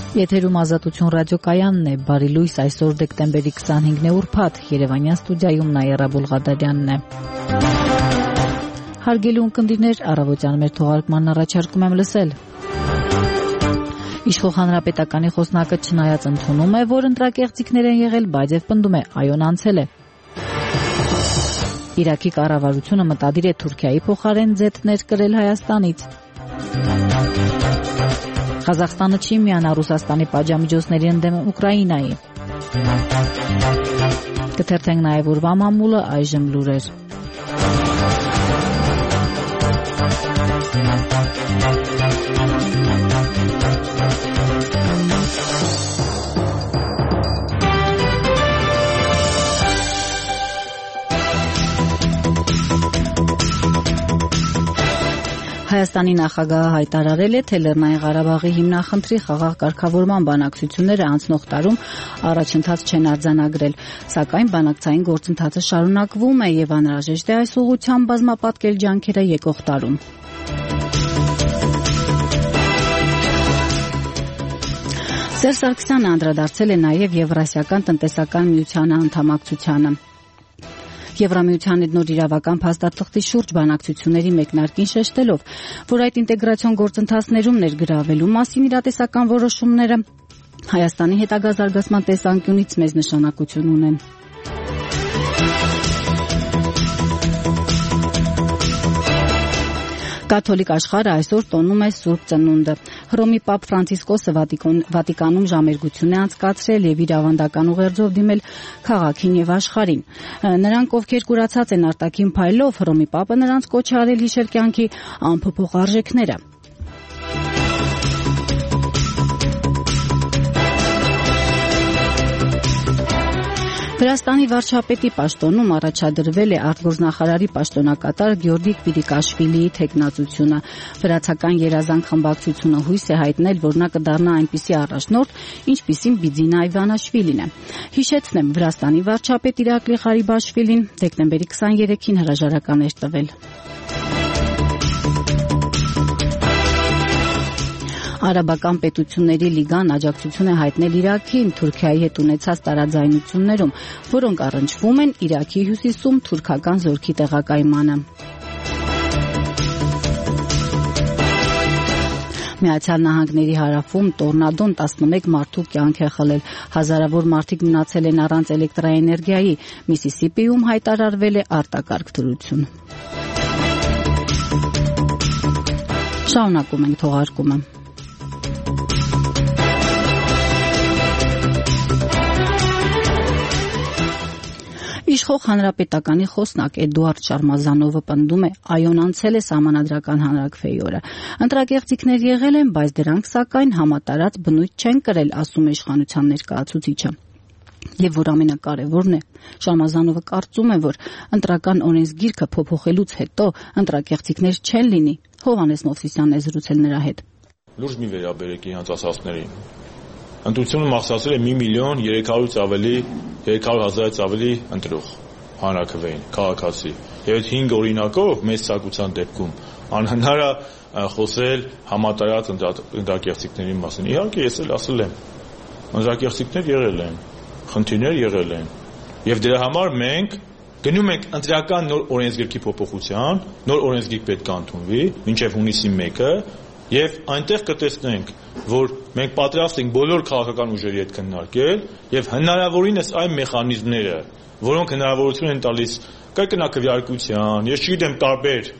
Եթերում Ազատություն ռադիոկայանն է, բարի լույս, այսօր դեկտեմբերի 25-ն է ուրբաթ, Երևանյան ստուդիայում Նաիրա Բուլղադարյանն է։ Հարգելի ունկնդիրներ, առավոտյան մեր թողարկմանն առաջարկում եմ լսել։ Իշխող հանրապետականի խոսնակը չնայած ընդունում է, որ ընտրակեղծիքներ են եղել, բայց եւ պնդում է, այոն անցել է։ Իրաքի կառավարությունը մտադիր է Թուրքիայի փոխարեն զետներ կրել Հայաստանից։ Ղազախստանը չի միանա Ռուսաստանի պատժամիջոցների ընդդեմ Ուկրաինայի։ Կթերթենք նաև օրվա մամուլը, այժմ լուրեր։ Հայաստանի նախագահը հայտարարել է, թե Լեռնային Ղարաբաղի հիմնախնդրի խաղաղ կարգավորման բանակցությունները անցնող տարում առաջընթաց չեն արձանագրել, սակայն բանակցային գործընթացը շարունակվում է եւ անհրաժեշտ է այս ուղղությամբ բազմապատկել ջանքերը եկող տարում։ Սերժ Սարգսյանը անդրադարձել է նաեւ Եվրասիական տնտեսական միության անդամակցությանը։ Եվրամիության նոր իրավական փաստաթղթի շուրջ բանակցությունների մեկնարկին շեշտելով, որ այդ ինտեգրացիոն գործընթացներում ներգրավելու մասին իրատեսական որոշումները Հայաստանի հետագա զարգացման տեսանկյունից մեծ նշանակություն ունեն։ Կաթոլիկ աշխարհը այսօր տոնում է Սուրբ Ծնունդը։ Հռոմի Պապ Ֆրանցիսկոսը Վատիկանում ժամերգություն է անցկացրել եւ իր ավանդական ուղերձով դիմել քաղաքին եւ աշխարհին։ Նրանք, ովքեր կուրացած են արտաքին փայլով, Հռոմի Պապը նրանց կոչ է արել հիշել կյանքի անփոփոխ արժեքները։ Վրաստանի վարչապետի պաշտոնում առաջադրվել է արտգործնախարարի պաշտոնակատար Գյորգի Կվիրիկաշվիլիի թեկնածությունը։ Վրացական երազանք խմբակցությունը հույս է հայտնել, որ նա կդառնա այնպիսի առաջնորդ, ինչպիսին Բիձինա Իվանաշվիլին է։ Հիշեցնեմ, Վրաստանի վարչապետ Իրակլի Ղարիբաշվիլին դեկտեմբերի 23-ին հրաժարական էր տվել։ Արաբական պետությունների լիգան աջակցություն է հայտնել Իրաքին Թուրքիայի հետ ունեցած տարաձայնություններում, որոնք առնչվում են Իրաքի հյուսիսում թուրքական զորքի տեղակայմանը։ Միացյալ Նահանգների հարավում տորնադոն 11 մարդու կյանք է խլել, հազարավոր մարդիկ մնացել են առանց էլեկտրաէներգիայի, Միսիսիպիում հայտարարվել է արտակարգ դրություն։ Շարունակում ենք թողարկումը։ Իշխող հանրապետականի խոսնակ Էդուարդ Շարմազանովը պնդում է, այոն անցել է սահմանադրական հանրաքվեի օրը։ Ընտրակեղծիքներ եղել են, բայց դրանք սակայն համատարած բնույթ չեն կրել, ասում է իշխանության ներկայացուցիչը։ Եվ որ ամենակարևորն է, Շարմազանովը կարծում է, որ ընտրական օրենսգիրքը փոփոխելուց հետո ընտրակեղծիքներ չեն լինի։ Հովհաննես Մովսիսյանն է զրուցել նրա հետ։ Լուրջ մի վերաբերեք իրանց ասածներին։ Ընտրությունը մաքսացել է 1,300,000-ից ավելի ընտրող հանրաքվեին, քաղաքացի։ Եվ այդ 5 օրինակով մեծ ցանկության դեպքում անհնար է խոսել համատարած ընտրակեղծիքների մասին։ Իհարկե ես էլ ասել եմ, ընտրակեղծիքներ եղել են, խնդիրներ եղել են։ Եվ դրա համար մենք գնում ենք ընտրական նոր օրենսգրքի փոփոխության, նոր օրենսգիր պետք է ընդունվի մինչև հունիսի 1-ը, եւ այնտեղ կտեսնենք, որ մենք պատրաստ ենք բոլոր քաղաքական ուժերի հետ քննարկել եւ հնարավորինս այն մեխանիզմները, որոնք հնարավորություն են տալիս կրկնակվյարկության, ես չգիտեմ տարբեր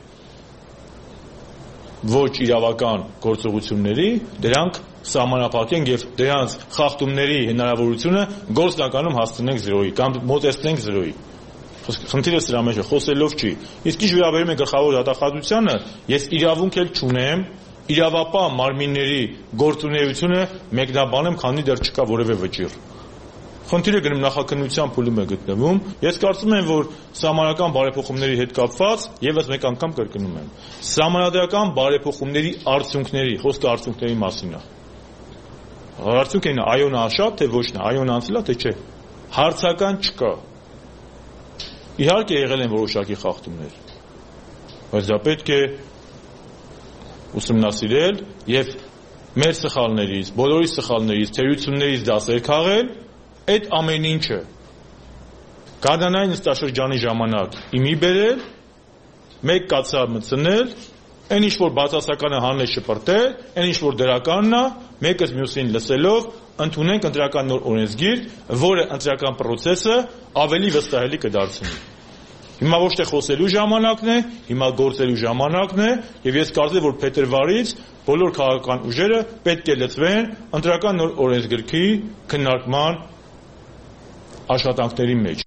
ոչ իրավական գործողությունների, դրանք սահմանափակենք եւ դրանց խախտումների հնարավորությունը գործնականում հասցնենք 0-ի կամ մոտեցնենք 0-ի։ Խնդիրը սրա մեջ է, խոսելով չի։ Իսկ ինչ վերաբերում է գլխավոր դատախազությանը, ես իրավունք էլ չունեմ իրավապահ մարմինների գործունեությունը մեկնաբանեմ, քանի դեռ չկա որևէ վճիռ։ Խնդիրը գնում նախաքննության փուլում է գտնվում։ Ես կարծում եմ, որ սահմանադրական բարեփոխումների հետ կապված եւս մեկ անգամ կրկնում եմ, սահմանադրական բարեփոխումների արդյունքների, խոսքը արդյունքների մասին է։ Արդյունքն այոն աշատ, թե ոչ նա, այոն անցել է, թե չէ։ Հարցական չկա։ Իհարկե եղել են որոշակի խախտումներ, բայց դա պետք է ուսումնասիրել եւ մեր սխալներից, բոլորի սխալներից, թերություններից դասեր քաղել, այդ ամեն ինչը գարնանային նստաշրջանի ժամանակ իմի բերել, մեկ կացա մտցնել, այն ինչ որ բացասականը հանել շպրտել, այն ինչ որ դրականն է, մեկս մյուսին լսելով ընդունենք ընտրական նոր օրենսգիր, որը ընտրական process-ը ավելի վստահելի կդարձնի։ Հիմա ոչ թե խոսելու ժամանակն է, հիմա գործելու ժամանակն է, եւ ես կարծեմ, որ փետրվարից բոլոր քաղաքական ուժերը պետք է լծվեն ընտրական նոր օրենսգրքի քննարկման աշխատանքների մեջ։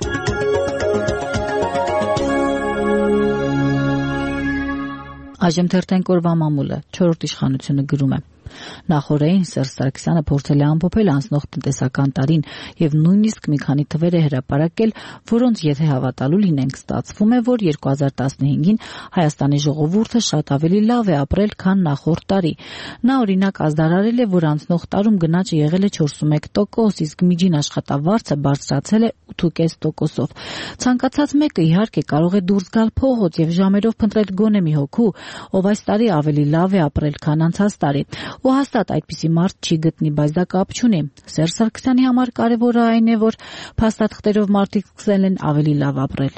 Այժմ թերթենք օրվա մամուլը, 4-րդ իշխանությունը գրում է. Նախորդին Սերժ Սարգսյանը փորձել է ամփոփել անցնող տնտեսական տարին եւ նույնիսկ մի քանի թվեր է հրապարակել, որոնց եթե հավատալու լինենք, ստացվում է, որ 2015-ին Հայաստանի ժողովուրդը շատ ավելի լավ է ապրել, քան նախորդ տարի։ Նա օրինակ ազդարարել է, որ անցնող տարում գնաճը եղել է 41%, իսկ միջին աշխատավարձը բարձրացել է 8.5%-ով։ Ցանկացած մեկը իհարկե կարող է դուրս գալ փողոց եւ ժամերով փնտրել գոնե մի հոգու, ով այս տարի ավելի լավ է ապրել, քան անցած տարի։ Ու հաստատ այդպիսի մարդ չի գտնի, բայց դա կապ չունի։ Սերժ Սարգսյանի համար կարևորը այն է, որ փաստաթղթերով մարդիկ սկսել են ավելի լավ ապրել։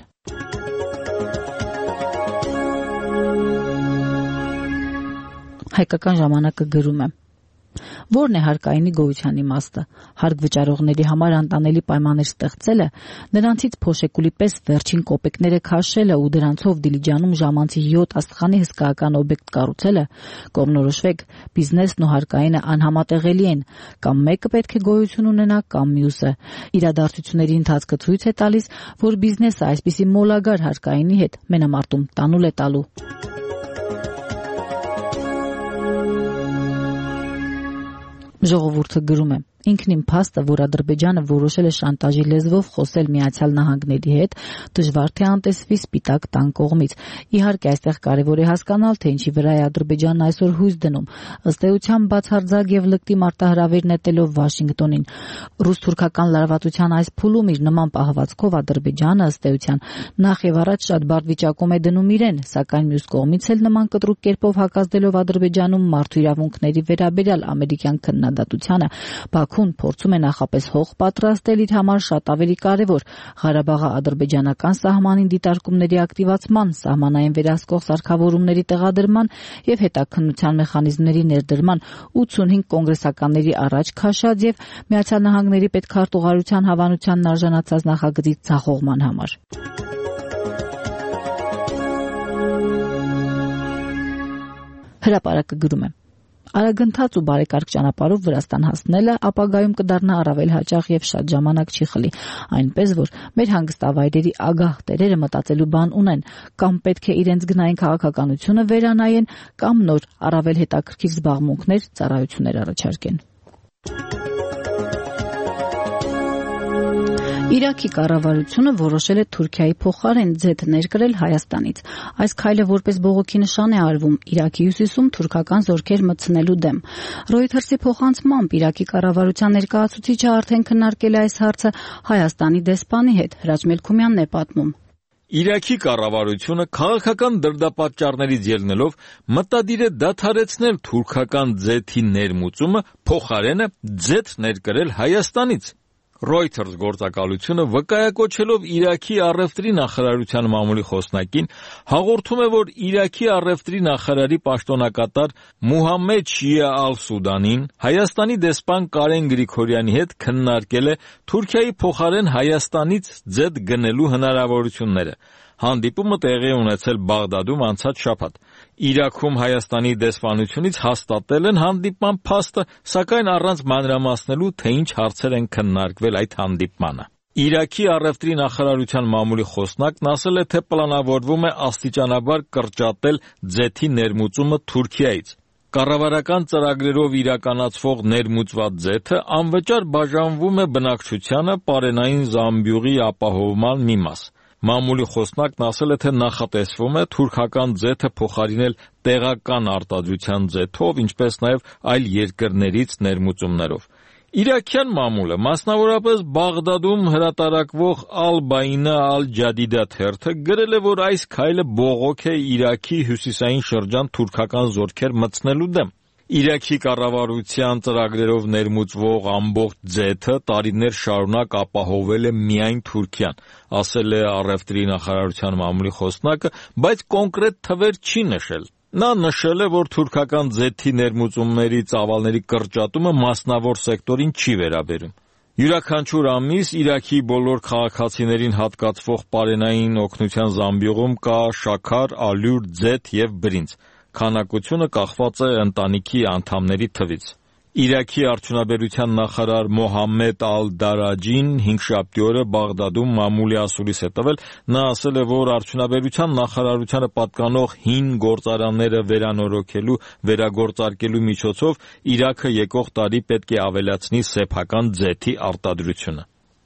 Հայկական ժամանակը գրում է. Որն է հարկայինի գոյության իմաստը։ Հարկ վճարողների համար անտանելի պայմաններ ստեղծելը, նրանցից փոշեկուլի պես վերջին կոպեկները քաշելը ու դրանցով Դիլիջանում ժամանցի 7 աստղանի հսկայական օբյեկտ կառուցելը, կողմնորոշվեք, բիզնեսն ու հարկայինը անհամատեղելի են, կամ մեկը պետք է գոյություն ունենա, կամ մյուսը։ Իրադարձությունների ընթացքը ցույց է տալիս, որ բիզնեսը այսպիսի մոլագար հարկայինի հետ մենամարտում տանուլ է տալու։ Ժողովուրդը գրում է. Ինքնին փաստը, որ Ադրբեջանը որոշել է շանտաժի լեզվով խոսել Միացյալ Նահանգների հետ, դժվար թե անտեսվի սպիտակ տան կողմից։ Իհարկե, այստեղ կարևոր է հասկանալ, թե ինչի վրա է Ադրբեջանն այսօր հույս դնում։ Ըստ էության, բացարձակ եւ լկտի մարտահրավեր նետելով Վաշինգտոնին։ Ռուս-թուրքական լարվածության այս փուլում իր նման պահվածքով Ադրբեջանը, ըստ էության, նախ եւ առաջ շատ բարդ վիճակում է դնում իրեն, սակայն մյուս կողմից էլ նման կտրուկ կերպով հակազդելով Ադրբեջանում մարդու իրավունքների վերաբերյալ ամերիկյան քննադատությանը, Բաքուն փորձում է նախապես հող պատրաստել իր համար շատ ավելի կարևոր Ղարաբաղի ադրբեջանական սահմանին դիտարկումների ակտիվացման, սահմանային վերահսկող սարքավորումների տեղադրման եւ հետաքննության մեխանիզմների ներդրման 85 կոնգրեսականների առաջ քաշած եւ Միացյալ Նահանգների պետքարտուղարության հավանությանն արժանացած նախագծի ձախողման համար։ Հրապարակը գրում է. Արագընթաց ու բարեկարգ ճանապարհով Վրաստան հասնելը ապագայում կդառնա առավել հաճախ եւ շատ ժամանակ չի խլի, այնպես որ մեր հանգստավայրերի ագահ տերերը մտածելու բան ունեն, կամ պետք է իրենց գնային քաղաքականությունը վերանայեն, կամ նոր առավել հետաքրքիր զբաղմունքներ, ծառայություններ առաջարկեն։ Իրաքի կառավարությունը որոշել է Թուրքիայի փոխարեն ձեթ ներկրել Հայաստանից։ Այս քայլը որպես բողոքի նշան է արվում Իրաքի հյուսիսում թուրքական զորքեր մտցնելու դեմ։ Reuters-ի փոխանցմամբ Իրաքի կառավարության ներկայացուցիչը արդեն քննարկել է այս հարցը Հայաստանի դեսպանի հետ, Հրաչ Մելքումյանն է պատմում։ Իրաքի կառավարությունը քաղաքական դրդապատճառներից ելնելով մտադիր է դադարեցնել թուրքական ձեթի ներմուծումը, փոխարենը ձեթ ներկրել Հայաստանից։ Reuters գործակալությունը վկայակոչելով Իրաքի առևտրի նախարարության մամուլի խոսնակին հաղորդում է, որ Իրաքի առևտրի նախարարի պաշտոնակատար Մուհամմեդ Շիա ալ-Սուդանին Հայաստանի դեսպան Կարեն Գրիգորյանի հետ քննարկել է Թուրքիայի փոխարեն Հայաստանից ձեթ գնելու հնարավորությունները։ Հանդիպումը տեղի ունեցել Բաղդադում անցած շաբաթ։ Իրաքում Հայաստանի դեսպանությունից հաստատել են հանդիպման փաստը, սակայն առանց մանրամասնելու, թե ինչ հարցեր են քննարկվել այդ հանդիպմանը։ Իրաքի առևտրի նախարարության մամուլի խոսնակն ասել է, թե պլանավորվում է աստիճանաբար կրճատել ձեթի ներմուծումը Թուրքիայից։ Կառավարական ծրագրերով իրականացվող ներմուծված ձեթը անվճար բաժանվում է բնակչությանը պարենային զամբյուղի ապահովման մի մաս։ Մամուլի խոսնակն ասել է, թե նախատեսվում է թուրքական ձեթը փոխարինել տեղական արտադրության ձեթով, ինչպես նաև այլ երկրներից ներմուծումներով։ Իրաքյան մամուլը, մասնավորապես Բաղդադում հրատարակվող Ալ-Բայնա Ալ-Ջադիդա թերթը գրել է, որ այս քայլը բողոք է Իրաքի հյուսիսային շրջան թուրքական զորքեր մտցնելու դեմ։ Իրաքի կառավարության ծրագրերով ներմուծվող ամբողջ ձեթը տարիներ շարունակ ապահովել է միայն Թուրքիան, ասել է առևտրի նախարարության մամուլի խոսնակը, բայց կոնկրետ թվեր չի նշել։ Նա նշել է, որ թուրքական ձեթի ներմուծումների ծավալների կրճատումը մասնավոր սեկտորին չի վերաբերում։ Յուրաքանչյուր ամիս Իրաքի բոլոր քաղաքացիներին հատկացվող պարենային օգնության զամբյուղում կա շաքար, ալյուր, ձեթ և բրինձ։ Քանակությունը կախված է ընտանիքի անդամների թվից։ Իրաքի արդյունաբերության նախարար Մոհամմեդ Ալ-Դարաջին հինգշաբթի օրը Բաղդադում մամուլի ասուլիս է տվել, նա ասել է, որ արդյունաբերության նախարարությանը պատկանող հին գործարանները վերանորոգելու, վերագործարկելու միջոցով Իրաքը եկող տարի պետք է ավելացնի սեփական ձեթի արտադրությունը։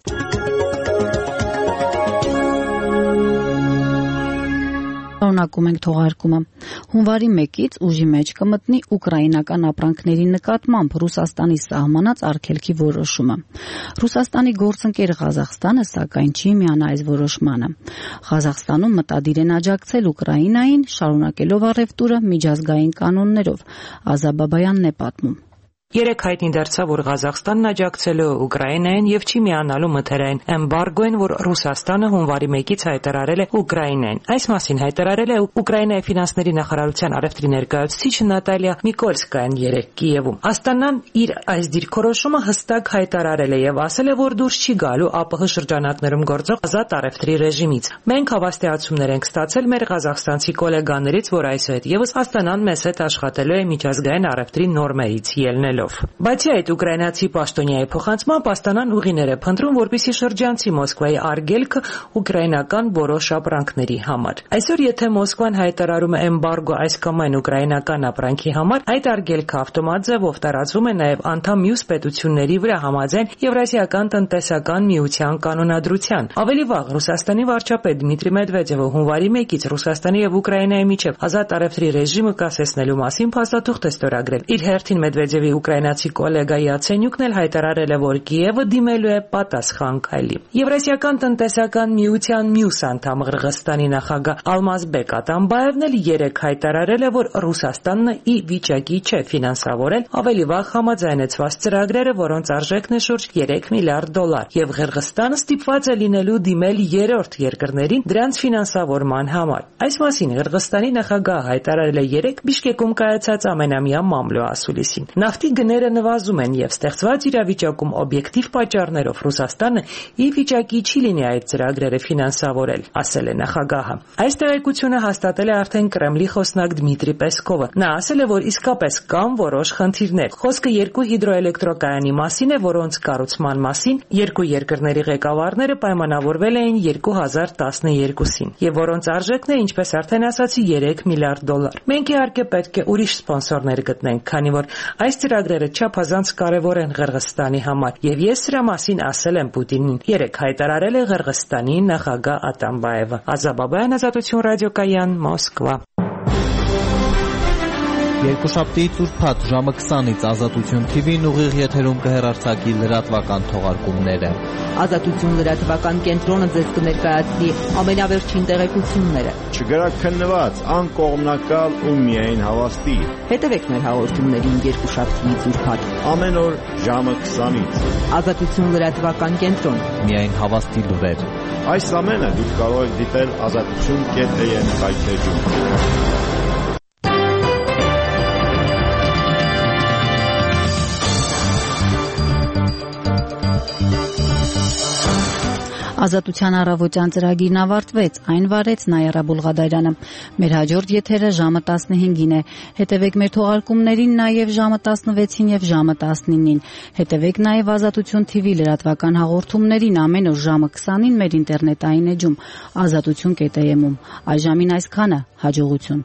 Շարունակում ենք թողարկումը։ Հունվարի 1-ից ուժի մեջ կմտնի ուկրաինական ապրանքների նկատմամբ Ռուսաստանի սահմանած արգելքի որոշումը։ Ռուսաստանի գործընկեր Ղազախստանը սակայն չի միանա այս որոշմանը։ Ղազախստանում մտադիր են աջակցել Ուկրաինային, շարունակելով առևտուրը միջազգային կանոններով։ Ազա Բաբայանն է պատմում։ Երեք հայտնի դարձավ, որ Ղազախստանն աջակցել է Ուկրաինային եւ չի միանալու մթերային էմբարգոին, որ Ռուսաստանը հունվարի 1-ից հայտարարել է Ուկրաինային։ Այս մասին հայտարարել է Ուկրաինայի ֆինանսների նախարարության առևտրի ներկայացուցիչ Նատալիա Միկոլսկայան երեկ Կիևում։ Աստանան իր այս դիրքորոշումը հստակ հայտարարել է եւ ասել է, որ դուրս չի գալու ԱՊՀ շրջանակներում գործող ազատ առևտրի ռեժիմից։ Մենք հավաստիացումներ ենք ստացել մեր ղազախստանցի գոլեգաներից, որ այսուհետ եւս Աստանան մեզ հետ աշխատելու է միջազգային առևտրի նորմերից ելնելով։ Բացի այդ, ուկրաինացի պաշտոնյայի փոխանցմամբ Աստանան ուղիներ է փնտրում, որպեսզի շրջանցի Մոսկվայի արգելքը ուկրաինական որոշ ապրանքների համար։ Այսօր, եթե Մոսկվան հայտարարում է էմբարգո այս կամ այն ուկրաինական ապրանքի համար, այդ արգելքը ավտոմատ ձևով տարածվում է նաև անդամ մյուս պետությունների վրա համաձայն Եվրասիական տնտեսական միության կանոնադրության։ Ավելի վաղ Ռուսաստանի վարչապետ Դմիտրի Մեդվեդևը հունվարի 1-ից Ռուսաստանի եւ Ուկրաինայի միջև ազատ առևտրի ռեժիմը կասեցնելու մասին փաստաթուղթ է ստորագրել։ Իր հերթին Մեդվեդևի ուկրաինացի կոլեգա Յացենյուկն էլ հայտարարել է, որ Կիևը դիմելու է պատասխան քայլի։ Եվրասիական տնտեսական միության մյուս անդամ Ղրղստանի նախագահ Ալմազբեկ Ատամբաևն էլ երեկ հայտարարել է, որ Ռուսաստանն ի վիճակի չէ ֆինանսավորել ավելի վաղ համաձայնեցված ծրագրերը, որոնց արժեքն է շուրջ $3 միլիարդ, եւ Ղրղստանը ստիպված է լինելու դիմել երրորդ երկրներին դրանց ֆինանսավորման համար։ Այս մասին Ղրղստանի նախագահը հայտարարել է երեկ Բիշկեկում կայացած ամենամյա մամլո ասուլիսին։ Նավթի գները նվազում են եւ ստեղծված իրավիճակում օբյեկտիվ պատճառներով Ռուսաստանը ի վիճակի չի լինի այդ ծրագրերը ֆինանսավորել, ասել է նախագահը։ Այս տեղեկությունը հաստատել է արդեն Կրեմլի խոսնակ Դմիտրի Պեսկովը։ Նա ասել է, որ իսկապես կան որոշ խնդիրներ։ Խոսքը երկու հիդրոէլեկտրակայանի մասին է, որոնց կառուցման մասին երկու երկրների ղեկավարները պայմանավորվել էին 2012-ին, եւ որոնց արժեքն է, ինչպես արդեն ասացի, $3 միլիարդ։ Մենք իհարկե պետք է ուրիշ սպոնսորներ գտնենք, քանի որ այս ծրագրերը չափազանց կարևոր են Ղրղստանի համար, եւ ես սրա մասին ասել եմ Պուտինին, երեկ հայտարարել է Ղրղստանի նախագահ Ատամբաևը։ Ազա Բաբայան, Ազատություն ռադիոկայան, Մոսկվա։ Երկուշաբթիից ուրբաթ ժամը 20-ից Ազատություն TV-ն ուղիղ եթերում կհեռարձակի լրատվական թողարկումները։ Ազատություն լրատվական կենտրոնը ձեզ կներկայացնի ամենավերջին տեղեկությունները։ Չգրաքննված, անկողմնակալ ու միայն հավաստի։ Հետևեք մեր հաղորդումներին երկուշաբթիից ուրբաթ Ամեն օր ժամը 20-ից։ Ազատություն լրատվական կենտրոն։ Միայն հավաստի լուրեր։ Այս ամենը դուք կարող եք դիտել azatutun.am սայթեջում։ Ազատության առավոտյան ծրագիրն ավարտվեց, այն վարեց Նայարա Բուլղադարյանը։ Մեր հաջորդ եթերը ժամը 15-ին է։ Հետևեք մեր թողարկումներին նաև ժամը 16-ին եւ ժամը 19-ին։ Հետևեք նաև Ազատություն TV լրատվական հաղորդումներին ամեն օր ժամը 20-ին մեր ինտերնետային էջում azatutun.am-ում։ Այժմին այսքանը, հաջողություն։